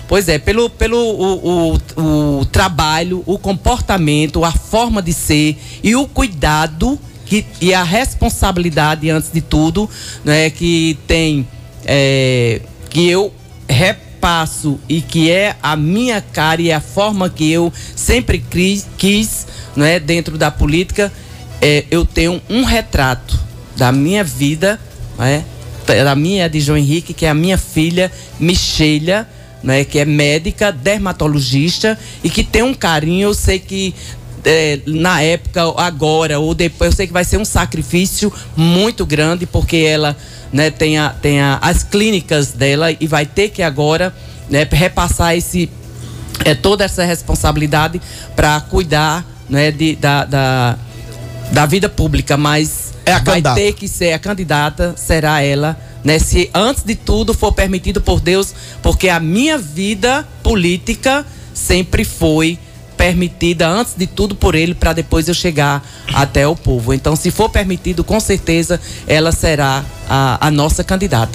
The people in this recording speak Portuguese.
Pois é, pelo o trabalho, o comportamento, a forma de ser e o cuidado e a responsabilidade, antes de tudo, né, que tem, que eu repasso e que é a minha cara e a forma que eu sempre quis, né, dentro da política. Eu tenho um retrato da minha vida, né, da minha de João Henrique, que é a minha filha Michelia, né, que é médica, dermatologista e que tem um carinho. Eu sei que na época, agora ou depois, eu sei que vai ser um sacrifício muito grande, porque ela, né, tem as clínicas dela e vai ter que agora, né, repassar toda essa responsabilidade para cuidar, né, da vida pública, mas vai ter que ser a candidata, será ela, né, se antes de tudo for permitido por Deus, porque a minha vida política sempre foi permitida antes de tudo por ele, para depois eu chegar até o povo. Então, se for permitido, com certeza ela será a nossa candidata.